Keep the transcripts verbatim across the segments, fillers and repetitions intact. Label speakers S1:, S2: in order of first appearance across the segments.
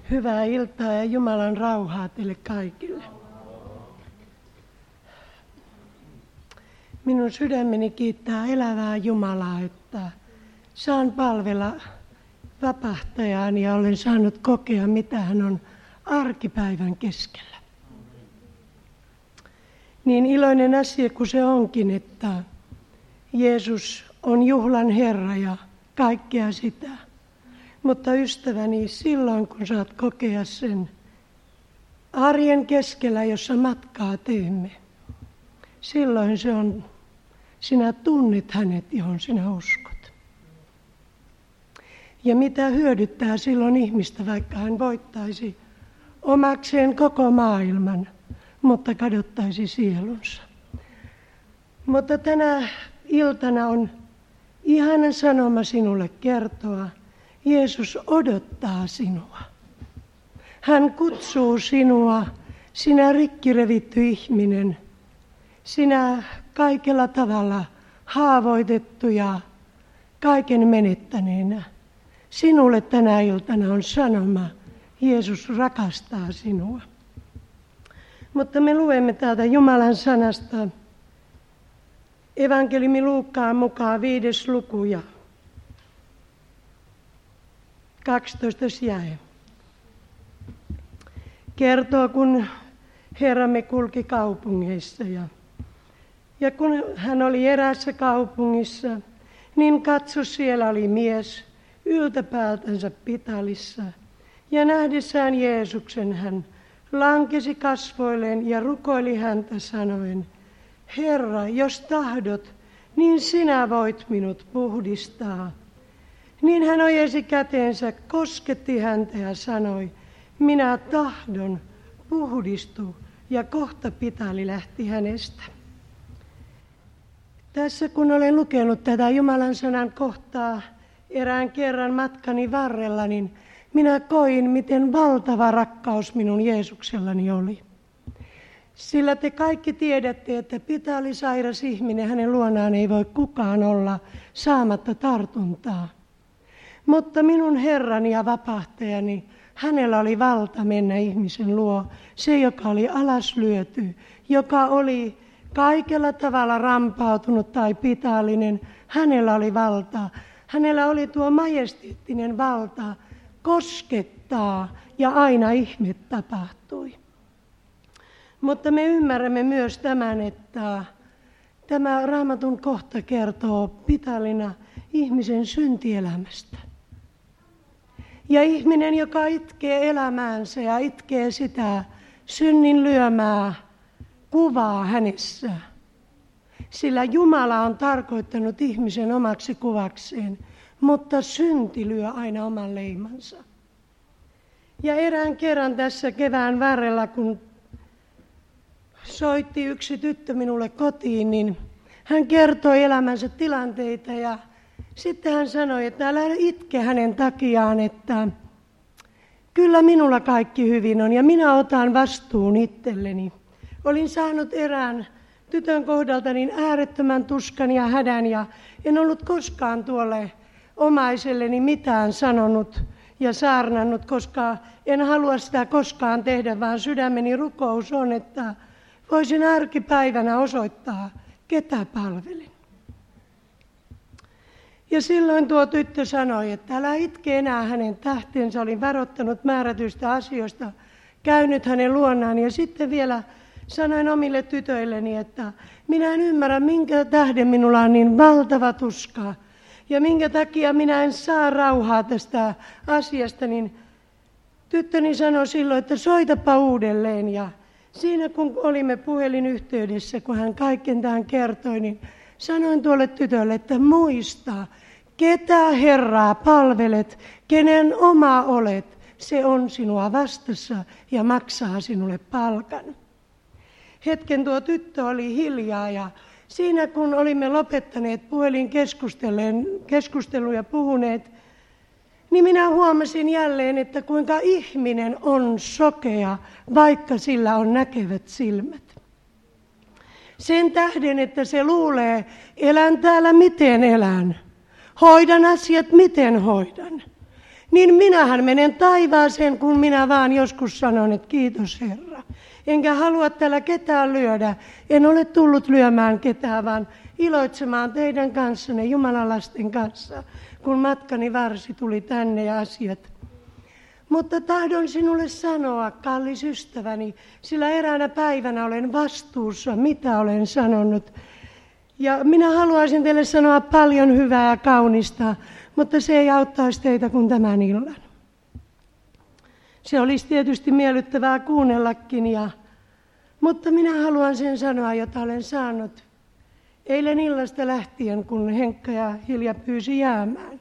S1: Hyvää iltaa ja Jumalan rauhaa teille kaikille. Minun sydämeni kiittää elävää Jumalaa, että saan palvella vapahtajaan ja olen saanut kokea, mitä hän on arkipäivän keskellä. Niin iloinen asia kuin se onkin, että Jeesus on juhlan Herra ja kaikkea sitä. Mutta ystäväni, silloin kun saat kokea sen arjen keskellä, jossa matkaa teemme, silloin se on, sinä tunnet hänet, johon sinä uskot. Ja mitä hyödyttää silloin ihmistä, vaikka hän voittaisi omakseen koko maailman, mutta kadottaisi sielunsa. Mutta tänä iltana on ihana sanoma sinulle kertoa. Jeesus odottaa sinua. Hän kutsuu sinua, sinä rikkirevitty ihminen, sinä kaikella tavalla haavoitettu ja kaiken menettäneenä. Sinulle tänä iltana on sanoma, Jeesus rakastaa sinua. Mutta me luemme täältä Jumalan sanasta evankeliumi Luukkaan mukaan viides luku ja kaksitoistas jae. Kertoo, kun Herramme kulki kaupungeissa ja, ja kun hän oli eräässä kaupungissa, niin katso, siellä oli mies yltäpäältänsä pitalissa. Ja nähdessään Jeesuksen hän lankesi kasvoilleen ja rukoili häntä sanoen, Herra, jos tahdot, niin sinä voit minut puhdistaa. Niin hän ojensi käteensä, kosketti häntä ja sanoi, minä tahdon, puhdistu, ja kohta pitali lähti hänestä. Tässä kun olen lukenut tätä Jumalan sanan kohtaa erään kerran matkani varrella, niin minä koin, miten valtava rakkaus minun Jeesuksellani oli. Sillä te kaikki tiedätte, että pitalisairas ihminen, hänen luonaan ei voi kukaan olla saamatta tartuntaa. Mutta minun Herrani ja vapahtajani, hänellä oli valta mennä ihmisen luo, se joka oli alaslyöty, joka oli kaikella tavalla rampautunut tai pitallinen, hänellä oli valta. Hänellä oli tuo majesteettinen valta koskettaa ja aina ihme tapahtui. Mutta me ymmärrämme myös tämän, että tämä Raamatun kohta kertoo pitallina ihmisen syntielämästä. Ja ihminen, joka itkee elämäänsä ja itkee sitä synnin lyömää kuvaa hänessä. Sillä Jumala on tarkoittanut ihmisen omaksi kuvakseen, mutta synti lyö aina oman leimansa. Ja erään kerran tässä kevään varrella, kun soitti yksi tyttö minulle kotiin, niin hän kertoi elämänsä tilanteita ja sitten hän sanoi, että älä itke hänen takiaan, että kyllä minulla kaikki hyvin on ja minä otan vastuun itselleni. Olin saanut erään tytön kohdalta niin äärettömän tuskan ja hädän ja en ollut koskaan tuolle omaiselleni mitään sanonut ja saarnannut, koska en halua sitä koskaan tehdä, vaan sydämeni rukous on, että voisin arkipäivänä osoittaa, ketä palvelin. Ja silloin tuo tyttö sanoi, että älä itke enää hänen tähtensä, olin varoittanut määrätyistä asioista, käynyt hänen luonaan ja sitten vielä sanoin omille tytöilleni, että minä en ymmärrä, minkä tähden minulla on niin valtava tuska ja minkä takia minä en saa rauhaa tästä asiasta, niin tyttöni sanoi silloin, että soitapa uudelleen. Ja siinä kun olimme puhelinyhteydessä, kun hän kaiken tämän kertoi, niin sanoin tuolle tytölle, että muista, ketä Herraa palvelet, kenen oma olet, se on sinua vastassa ja maksaa sinulle palkan. Hetken tuo tyttö oli hiljaa ja siinä kun olimme lopettaneet puhelin keskusteluja puhuneet, niin minä huomasin jälleen, että kuinka ihminen on sokea, vaikka sillä on näkevät silmät. Sen tähden, että se luulee, elän täällä miten elän, hoidan asiat miten hoidan. niin minähän menen taivaaseen, kun minä vaan joskus sanon, että kiitos Herra. Enkä halua täällä ketään lyödä. En ole tullut lyömään ketään, vaan iloitsemaan teidän kanssanne, Jumalan lasten kanssa, kun matkani varsi tuli tänne ja asiat. Mutta tahdon sinulle sanoa, kallis ystäväni, sillä eräänä päivänä olen vastuussa, mitä olen sanonut. Ja minä haluaisin teille sanoa paljon hyvää ja kaunista, mutta se ei auttaisi teitä kuin tämän illan. Se olisi tietysti miellyttävää kuunnellakin, ja, mutta minä haluan sen sanoa, jota olen saanut eilen illasta lähtien, kun Henkka ja Hilja pyysi jäämään.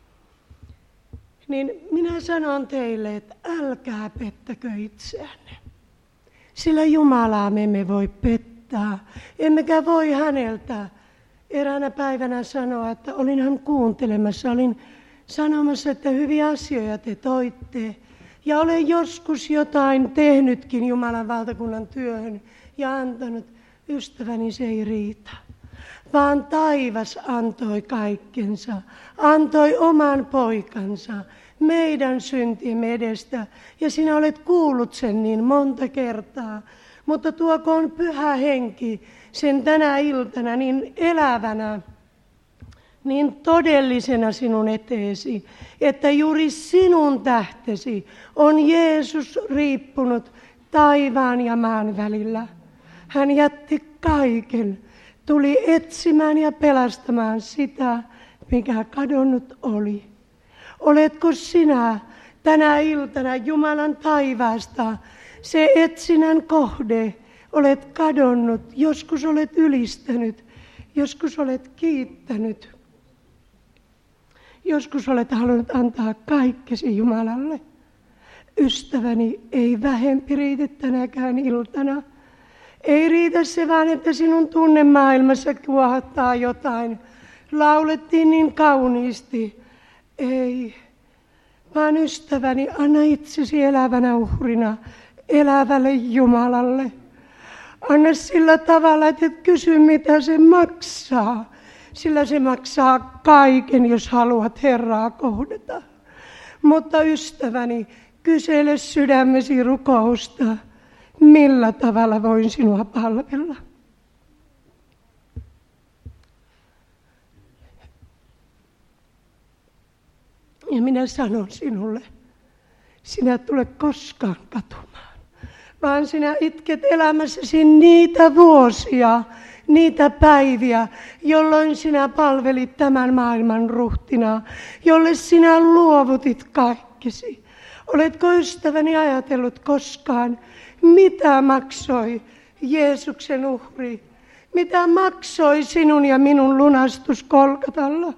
S1: Niin minä sanon teille, että älkää pettäkö itseänne. Sillä Jumalaa me emme voi pettää, emmekä voi häneltä eräänä päivänä sanoa, että olin hän kuuntelemassa, olin sanomassa, että hyviä asioita te toitte. Ja olen joskus jotain tehnytkin Jumalan valtakunnan työhön ja antanut. Ystäväni, se ei riitä. Vaan taivas antoi kaikkensa, antoi oman poikansa meidän syntiemme edestä. Ja sinä olet kuullut sen niin monta kertaa. Mutta tuokoon Pyhä Henki sen tänä iltana niin elävänä, niin todellisena sinun eteesi, että juuri sinun tähtesi on Jeesus riippunut taivaan ja maan välillä. Hän jätti kaiken, tuli etsimään ja pelastamaan sitä, mikä kadonnut oli. Oletko sinä tänä iltana Jumalan taivaasta se etsinnän kohde? Olet kadonnut, joskus olet ylistänyt, joskus olet kiittänyt. Joskus olet halunnut antaa kaikkesi Jumalalle. Ystäväni, ei vähempi riitä tänäkään iltana. Ei riitä se vaan, että sinun tunnemaailmassa kuohattaa jotain. Laulettiin niin kauniisti. Ei, vaan ystäväni, anna itsesi elävänä uhrina elävälle Jumalalle. Anna sillä tavalla, että et kysy, mitä se maksaa. Sillä se maksaa kaiken, jos haluat Herraa kohdata. Mutta ystäväni, kysele sydämesi rukousta, millä tavalla voin sinua palvella. Ja minä sanon sinulle, sinä et tule koskaan katumaan, vaan sinä itket elämässäsi niitä vuosia, niitä päiviä, jolloin sinä palvelit tämän maailman ruhtinaa, jolle sinä luovutit kaikkesi. Oletko ystäväni ajatellut koskaan, mitä maksoi Jeesuksen uhri? Mitä maksoi sinun ja minun lunastus Golgatalla?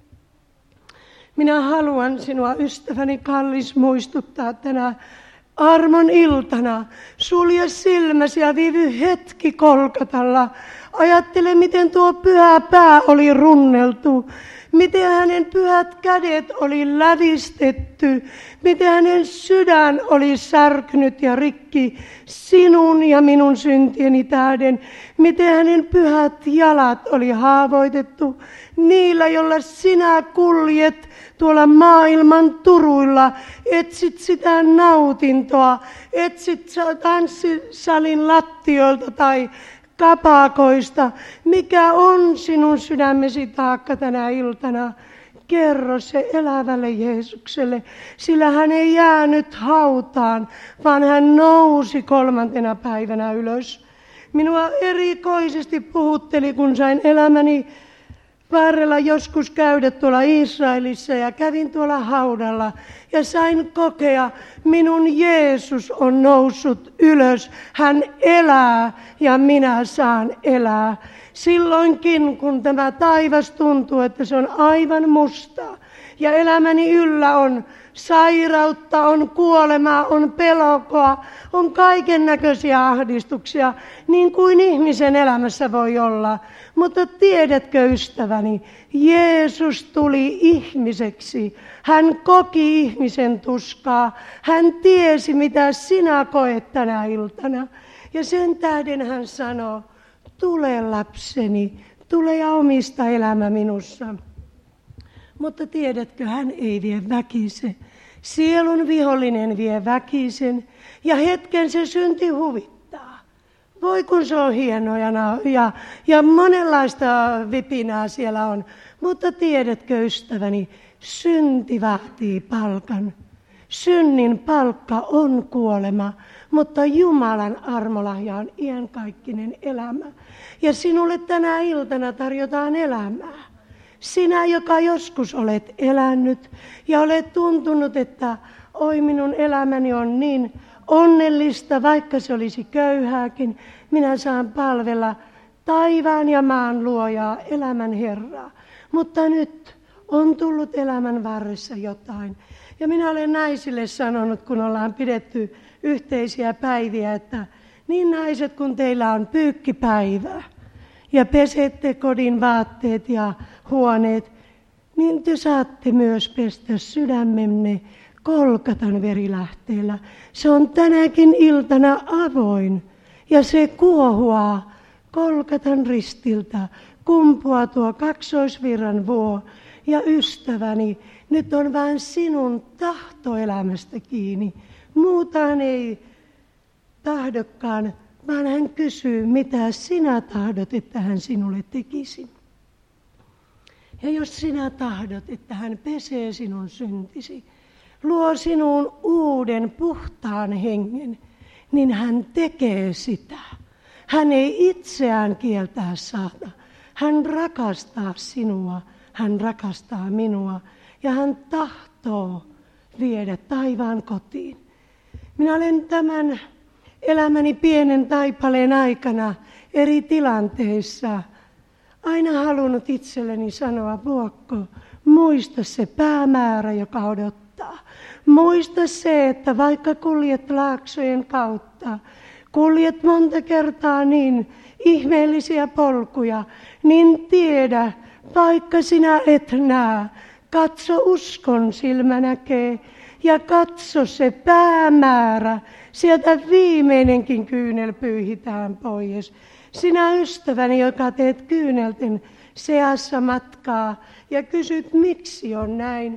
S1: Minä haluan sinua, ystäväni kallis, muistuttaa tänä armon iltana. Sulje silmäsi ja viivy hetki Golgatalla. Ajattele, miten tuo pyhä pää oli runneltu. Miten hänen pyhät kädet oli lävistetty. Miten hänen sydän oli särkynyt ja rikki sinun ja minun syntieni tähden. Miten hänen pyhät jalat oli haavoitettu. Niillä, joilla sinä kuljet tuolla maailman turuilla, etsit sitä nautintoa, etsit tanssisalin lattioilta tai kapakoista. Mikä on sinun sydämesi taakka tänä iltana? Kerro se elävälle Jeesukselle, sillä hän ei jäänyt hautaan, vaan hän nousi kolmantena päivänä ylös. Minua erikoisesti puhutteli, kun sain elämäni varrella joskus käydä tuolla Israelissa ja kävin tuolla haudalla ja sain kokea, minun Jeesus on noussut ylös. Hän elää ja minä saan elää. Silloinkin, kun tämä taivas tuntuu, että se on aivan musta ja elämäni yllä on sairautta, on kuolemaa, on pelkoa, on kaiken näköisiä ahdistuksia, niin kuin ihmisen elämässä voi olla. Mutta tiedätkö, ystäväni, Jeesus tuli ihmiseksi. Hän koki ihmisen tuskaa. Hän tiesi, mitä sinä koet tänä iltana. Ja sen tähden hän sanoo, tule lapseni, tule ja omista elämä minussa. Mutta tiedätkö, hän ei vie väkise. Sielun vihollinen vie väkisen ja hetken se synti huvittaa. Voi kun se on hienoa ja, ja, ja monenlaista vipinää siellä on. Mutta tiedätkö ystäväni, synti vaatii palkan. Synnin palkka on kuolema, mutta Jumalan armolahja on iankaikkinen elämä. Ja sinulle tänä iltana tarjotaan elämää. Sinä, joka joskus olet elänyt ja olet tuntunut, että oi minun elämäni on niin onnellista, vaikka se olisi köyhääkin, minä saan palvella taivaan ja maan luojaa, elämän Herraa. Mutta nyt on tullut elämän varressa jotain. Ja minä olen naisille sanonut, kun ollaan pidetty yhteisiä päiviä, että niin naiset, kun teillä on pyykkipäivää ja pesette kodin vaatteet ja huoneet, niin te saatte myös pestä sydämenne Golgatan verilähteellä. Se on tänäkin iltana avoin ja se kuohuaa Golgatan ristiltä, kumpuaa tuo kaksoisvirran vuo. Ja ystäväni, nyt on vain sinun tahtoelämästä kiinni. Muutaan ei tahdokaan, vaan hän kysyy, mitä sinä tahdot, että hän sinulle tekisi. Ja jos sinä tahdot, että hän pesee sinun syntisi, luo sinuun uuden puhtaan hengen, niin hän tekee sitä. Hän ei itseään kieltää saada. Hän rakastaa sinua, hän rakastaa minua ja hän tahtoo viedä taivaan kotiin. Minä olen tämän elämäni pienen taipaleen aikana eri tilanteissa aina halunnut itselleni sanoa, Vuokko, muista se päämäärä, joka odottaa. Muista se, että vaikka kuljet laaksojen kautta, kuljet monta kertaa niin ihmeellisiä polkuja, niin tiedä, vaikka sinä et näe, katso uskon silmä näkee ja katso se päämäärä, sieltä viimeinenkin kyynel pyyhitään pois. Sinä ystäväni, joka teet kyynelten seassa matkaa ja kysyt, miksi on näin,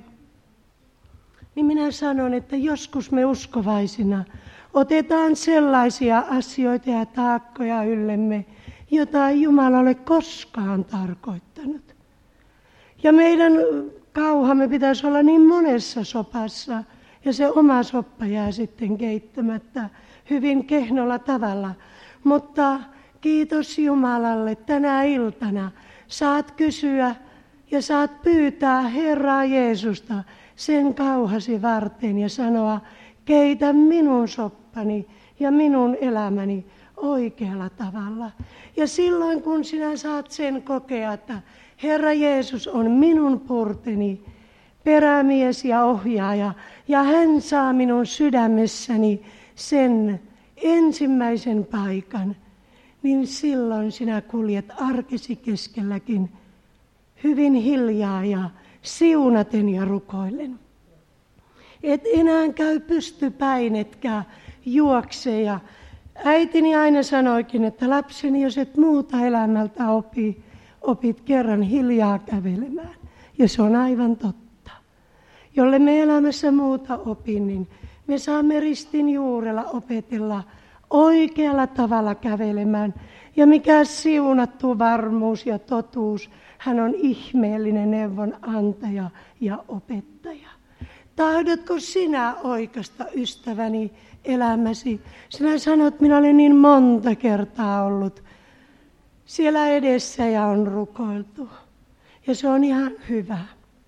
S1: niin minä sanon, että joskus me uskovaisina otetaan sellaisia asioita ja taakkoja yllemme, jota ei Jumala ole koskaan tarkoittanut. Ja meidän kauhamme pitäisi olla niin monessa sopassa, ja se oma soppa jää sitten keittämättä hyvin kehnolla tavalla. Mutta kiitos Jumalalle, tänä iltana saat kysyä ja saat pyytää Herraa Jeesusta sen kauhasi varten ja sanoa, keitä minun soppani ja minun elämäni oikealla tavalla. Ja silloin kun sinä saat sen kokea, että Herra Jeesus on minun purteni, perämies ja ohjaaja, ja hän saa minun sydämessäni sen ensimmäisen paikan, niin silloin sinä kuljet arkesi keskelläkin hyvin hiljaa ja siunaten ja rukoillen. Et enää käy pystypäin, etkä juokse. Ja äitini aina sanoikin, että lapseni, jos et muuta elämältä opi, opit kerran hiljaa kävelemään. Ja se on aivan totta. Jolle me elämässä muuta opin, niin me saamme ristin juurella opetella oikealla tavalla kävelemään. Ja mikä siunattu varmuus ja totuus, hän on ihmeellinen neuvonantaja ja opettaja. Tahdotko sinä oikasta, ystäväni, elämäsi? Sinä sanot, minä olen niin monta kertaa ollut siellä edessä ja on rukoiltu. Ja se on ihan hyvä.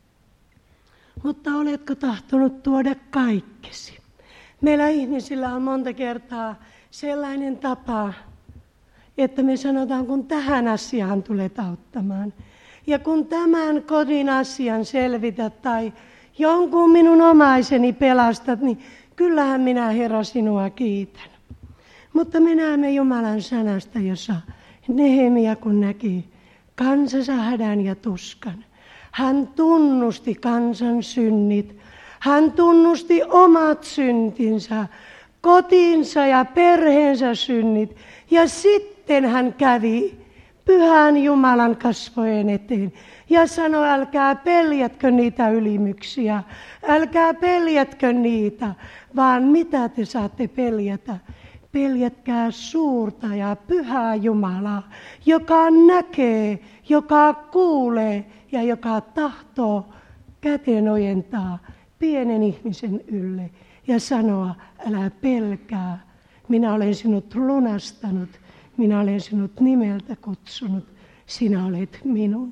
S1: Mutta oletko tahtonut tuoda kaikkesi? Meillä ihmisillä on monta kertaa sellainen tapa, että me sanotaan, kun tähän asiaan tulet auttamaan. Ja kun tämän kodin asian selvität tai jonkun minun omaiseni pelastat, niin kyllähän minä, Herra, sinua kiitän. Mutta me näemme Jumalan sanasta, jossa Nehemia kun näki kansansa hädän ja tuskan. Hän tunnusti kansan synnit. Hän tunnusti omat syntinsä, kotinsa ja perheensä synnit. Ja sitten hän kävi pyhän Jumalan kasvojen eteen ja sano, älkää peljätkö niitä ylimyksiä, älkää peljätkö niitä, vaan mitä te saatte peljätä? Peljätkää suurta ja pyhää Jumalaa, joka näkee, joka kuulee ja joka tahtoo käteen ojentaa pienen ihmisen ylle ja sanoa, älä pelkää, minä olen sinut lunastanut, minä olen sinut nimeltä kutsunut, sinä olet minun.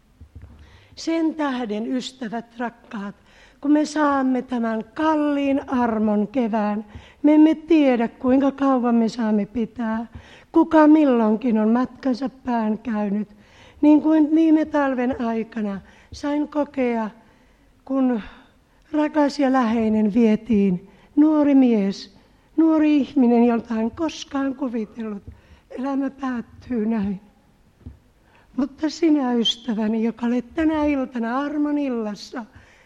S1: Sen tähden, ystävät rakkaat, kun me saamme tämän kalliin armon kevään, me emme tiedä, kuinka kauan me saamme pitää. Kuka milloinkin on matkansa pään käynyt. Niin kuin viime talven aikana sain kokea, kun rakas ja läheinen vietiin, nuori mies, nuori ihminen, jolta en koskaan kuvitellut, elämä päättyy näin. Mutta sinä, ystäväni, joka olet tänä iltana armon illassa,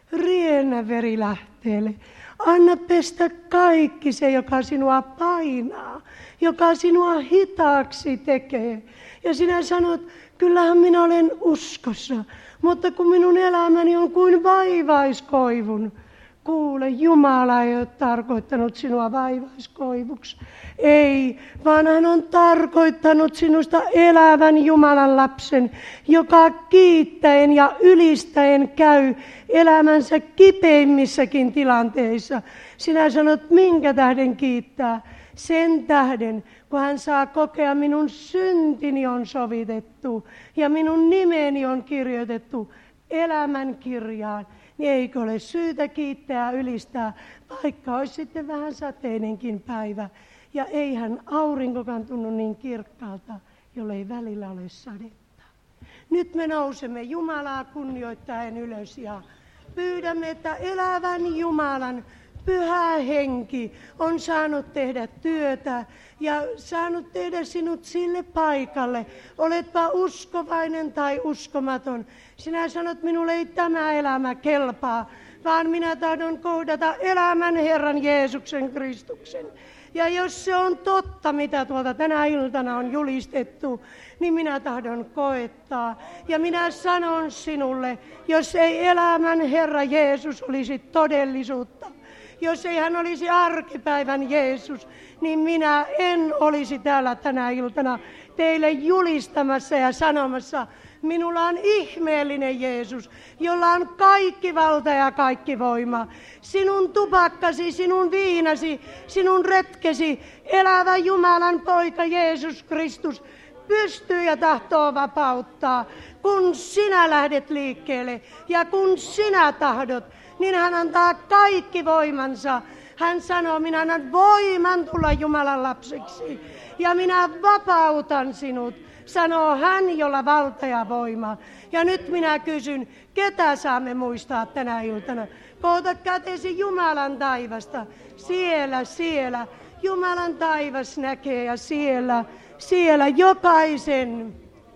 S1: riennä verilähteelle. Anna pestä kaikki se, joka sinua painaa, joka sinua hitaaksi tekee. Ja sinä sanot, kyllähän minä olen uskossa, mutta kun minun elämäni on kuin vaivaiskoivun. Kuule, Jumala ei ole tarkoittanut sinua vaivaiskoivuksi. Ei, vaan hän on tarkoittanut sinusta elävän Jumalan lapsen, joka kiittäen ja ylistäen käy elämänsä kipeimmissäkin tilanteissa. Sinä sanot, minkä tähden kiittää? Sen tähden, kun hän saa kokea, minun syntini on sovitettu ja minun nimeni on kirjoitettu elämän kirjaan. Niin eikö ole syytä kiittää ja ylistää, vaikka olisi sitten vähän sateinenkin päivä. Ja eihän aurinkokaan tunnu niin kirkkaalta, jollei välillä ole sadetta. Nyt me nousemme Jumalaa kunnioittaen ylös ja pyydämme, että elävän Jumalan Pyhä Henki on saanut tehdä työtä ja saanut tehdä sinut sille paikalle. Oletpa uskovainen tai uskomaton. Sinä sanot, minulle ei tämä elämä kelpaa, vaan minä tahdon kohdata elämän Herran Jeesuksen Kristuksen. Ja jos se on totta, mitä tuolta tänä iltana on julistettu, niin minä tahdon koettaa. Ja minä sanon sinulle, jos ei elämän Herra Jeesus olisi todellisuutta, jos ei hän olisi arkipäivän Jeesus, niin minä en olisi täällä tänä iltana teille julistamassa ja sanomassa, minulla on ihmeellinen Jeesus, jolla on kaikki valta ja kaikki voima. Sinun tupakkasi, sinun viinasi, sinun retkesi, elävä Jumalan poika Jeesus Kristus pystyy ja tahtoo vapauttaa. Kun sinä lähdet liikkeelle ja kun sinä tahdot, niin hän antaa kaikki voimansa. Hän sanoo, minä annan voiman tulla Jumalan lapseksi ja minä vapautan sinut. Sanoo hän, jolla valta ja voima. Ja nyt minä kysyn, ketä saamme muistaa tänä iltana? Koota kätesi Jumalan taivasta. Siellä, siellä. Jumalan taivas näkee ja siellä, siellä jokaisen.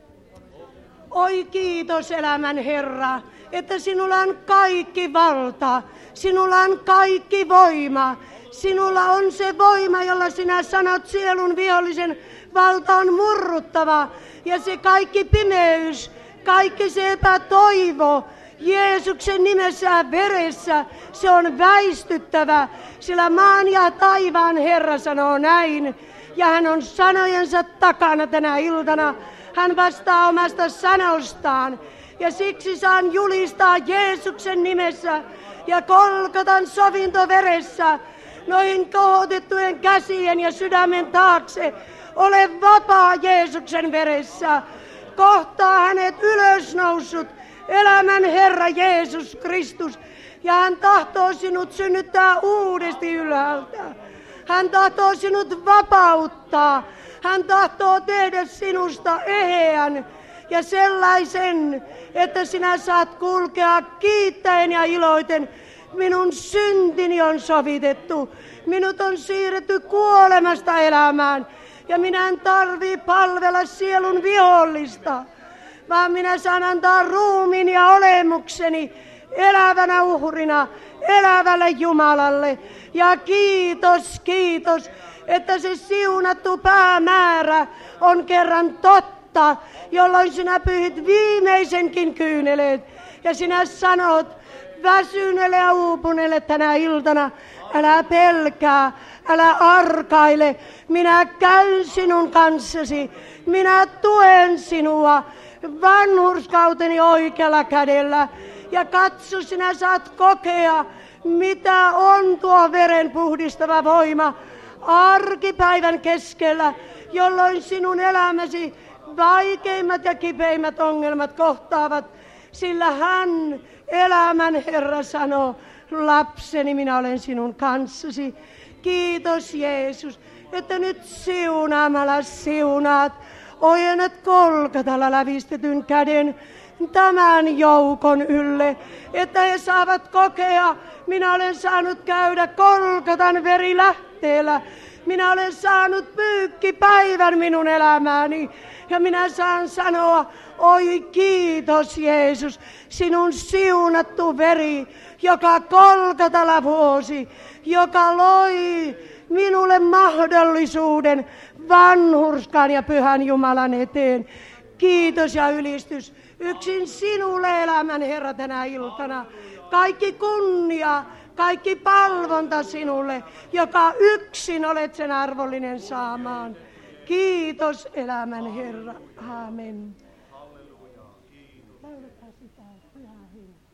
S1: Oi kiitos elämän Herra, että sinulla on kaikki valta, sinulla on kaikki voima. Sinulla on se voima, jolla sinä sanot sielun vihollisen valta on murruttava. Ja se kaikki pimeys, kaikki se epätoivo, Jeesuksen nimessä ja veressä, se on väistyttävä. Sillä maan ja taivaan Herra sanoo näin. Ja hän on sanojensa takana tänä iltana. Hän vastaa omasta sanostaan. Ja siksi saan julistaa Jeesuksen nimessä ja Golgotan sovintoveressä noihin kohotettujen käsien ja sydämen taakse. Ole vapaa Jeesuksen veressä. Kohtaa hänet ylösnoussut elämän Herra Jeesus Kristus. Ja hän tahtoo sinut synnyttää uudesti ylhäältä. Hän tahtoo sinut vapauttaa. Hän tahtoo tehdä sinusta eheän ja sellaisen, että sinä saat kulkea kiittäen ja iloiten. Minun syntini on sovitettu. Minut on siirretty kuolemasta elämään. Ja minä en tarvii palvella sielun vihollista, vaan minä saan antaa ruumiin ja olemukseni elävänä uhrina, elävälle Jumalalle. Ja kiitos, kiitos, että se siunattu päämäärä on kerran totta. kautta, jolloin sinä pyyhit viimeisenkin kyyneleet. Ja sinä sanot väsyneelle ja uupuneelle tänä iltana, älä pelkää, älä arkaile, minä käyn sinun kanssasi, minä tuen sinua vanhurskauteni oikealla kädellä. Ja katso, sinä saat kokea, mitä on tuo veren puhdistava voima arkipäivän keskellä, jolloin sinun elämäsi vaikeimmat ja kipeimmät ongelmat kohtaavat. Sillä hän, elämän Herra, sanoo, lapseni, minä olen sinun kanssasi. Kiitos Jeesus, että nyt siunaamalla siunaat, ojennat Golgatalla lävistetyn käden tämän joukon ylle, että he saavat kokea, minä olen saanut käydä Golgatan verilähteellä, minä olen saanut pyykkipäivän minun elämääni, ja minä saan sanoa, oi kiitos Jeesus, sinun siunattu veri, joka Golgatalla vuosi, joka loi minulle mahdollisuuden vanhurskaan ja pyhän Jumalan eteen. Kiitos ja ylistys yksin sinulle, elämän Herra, tänä iltana. Kaikki kunnia, kaikki palvonta sinulle, joka yksin olet sen arvollinen saamaan. Kiitos, elämän Herra. Aamen. Lauletaan sitä, Pyhä Henki.